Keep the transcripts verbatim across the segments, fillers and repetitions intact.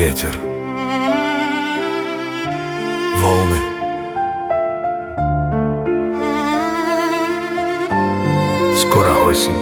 ветер, волны. Скоро осень.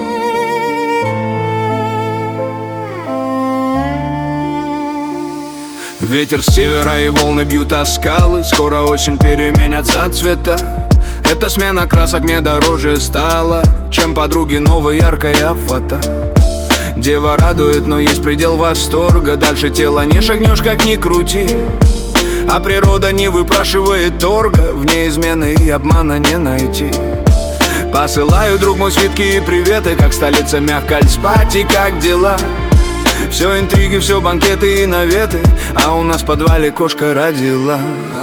Ветер с севера и волны бьют о скалы. Скоро осень, переменятся цвета. Эта смена красок мне дороже стала, чем подруги новая яркая фото. Дева радует, но есть предел восторга. Дальше тела не шагнешь, как ни крути. А природа не выпрашивает торга. В ней измены и обмана не найти. Посылаю, друг мой, свитки и приветы. Как столица мягко спать и как дела. Все интриги, все банкеты и наветы. А у нас в подвале кошка родила.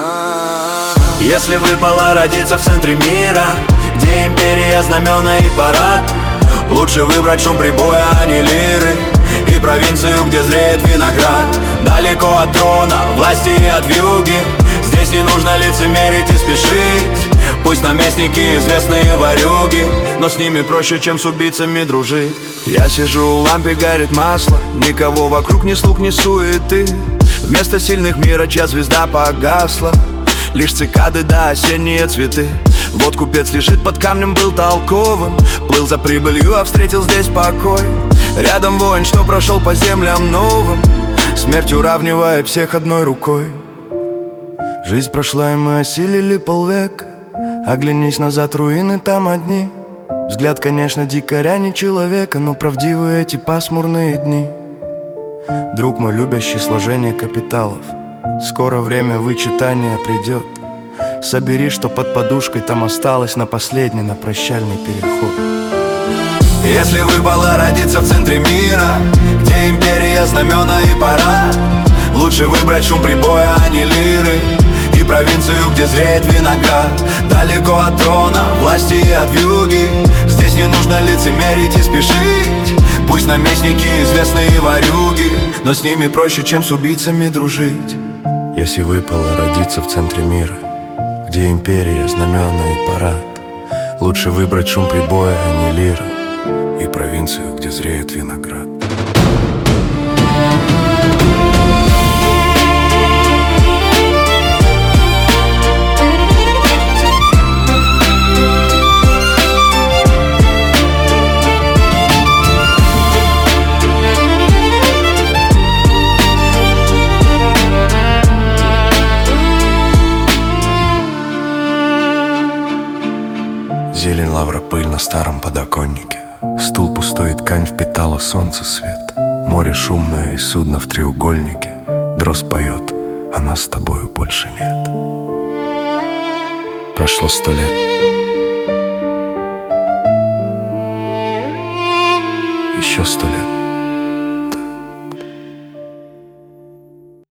Если выпало родиться в центре мира, где империя, знамена и парад, лучше выбрать шум прибоя, а не лиры, и провинцию, где зреет виноград. Далеко от трона, власти и от вьюги. Здесь не нужно лицемерить и спешить. Пусть наместники известные ворюги, но с ними проще, чем с убийцами дружить. Я сижу, у лампе горит масло. Никого вокруг, ни слуг, ни суеты. Вместо сильных мира чья звезда погасла. Лишь цикады да осенние цветы. Вот купец лежит под камнем, был толковым. Плыл за прибылью, а встретил здесь покой. Рядом воин, что прошел по землям новым, смерть уравнивая всех одной рукой. Жизнь прошла, и мы осилили полвека. Оглянись назад, руины там одни. Взгляд, конечно, дикаря, не человека, но правдивы эти пасмурные дни. Друг мой, любящий сложение капиталов, скоро время вычитания придет. Собери, что под подушкой там осталось на последний, на прощальный переход. Если выпало родиться в центре мира, где империя, знамена и парад, лучше выбрать шум прибоя, а не лиры, и провинцию, где зреет виноград. Далеко от трона, власти и от вьюги. Здесь не нужно лицемерить и спешить. Пусть наместники известные ворюги, но с ними проще, чем с убийцами дружить. Если выпало родиться в центре мира, где империя, знамена и парад, лучше выбрать шум прибоя, а не лиры, и провинцию, где зреет виноград. Зелень, лавра, пыль на старом подоконнике. Стул пустой, и ткань впитала солнце свет. Море шумное и судно в треугольнике. Дрозд поет, а нас с тобою больше нет. Прошло сто лет. Еще сто лет.